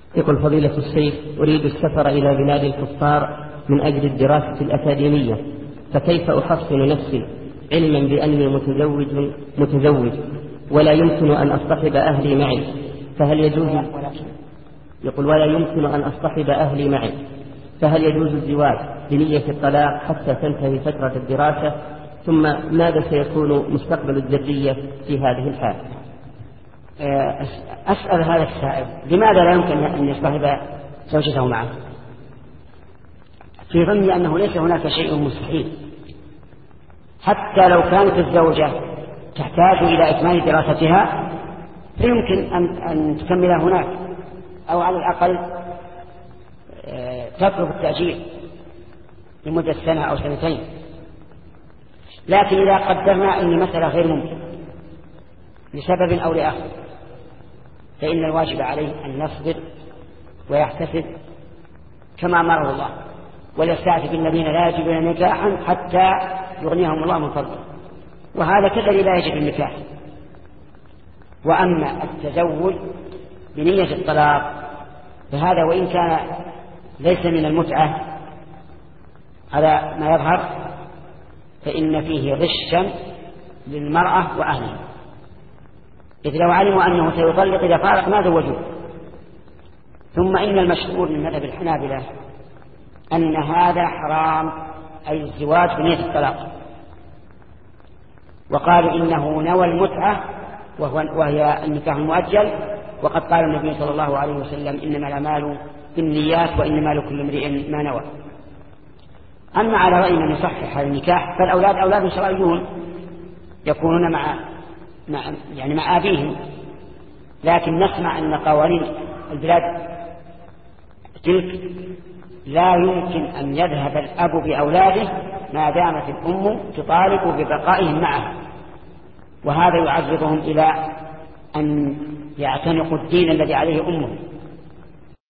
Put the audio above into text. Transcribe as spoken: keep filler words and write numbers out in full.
يقول فضيلة الشيخ: أريد السفر إلى بلاد الكفار من أجل الدراسة الأكاديمية، فكيف أحصن نفسي علما بأني متزوج متزوج ولا يمكن أن أصطحب أهلي معي؟ فهل يجوز يقول ولا يمكن أن أصطحب أهلي معي فهل يجوز الزواج بنية الطلاق حتى تنتهي فترة الدراسة؟ ثم ماذا سيكون مستقبل الذرية في هذه الحال؟ أسأل هذا السائل: لماذا لا يمكن أن يصطحب زوجته معه؟ في ظني أنه ليس هناك شيء مستحيل، حتى لو كانت الزوجة تحتاج إلى إكمال دراستها فيمكن أن, أن تكمل هناك، أو على الأقل تطلب التأجيل لمدة سنة أو سنتين. لكن إذا قدرنا أن مسألة غير ممكن لسبب أو لآخر، فإن الواجب عليه أن يصبر ويحتسب كما أمره الله، وليستعفف الذين لا يجدون نكاحا حتى يغنيهم الله من فضله، وهذا كالذي لا يجد النكاح. وأما التزوج بنية الطلاق فهذا وإن كان ليس من المتعة على ما يظهر، فإن فيه غشا للمرأة وأهلها، إذ لو علموا أنه سيطلق إذا فارق ما زوجوه. ثم إن المشهور من مذهب الحنابلة أن هذا حرام، أي الزواج بنية الطلاق، وقالوا إنه نوى المتعة وهي النكاح المؤجل، وقد قال النبي صلى الله عليه وسلم: إنما الأعمال بالنيات وإنما لكل امرئ ما نوى. أما على رأي من يصحح هذا النكاح فالأولاد أولاد شرعيون يكونون مع مع يعني مع أبيهم، لكن نسمع أن قوانين البلاد تلك لا يمكن أن يذهب الأب بأولاده ما دامت الأم تطالب ببقائهم معه، وهذا يعرضهم إلى أن يعتنقوا الدين الذي عليه أمهم.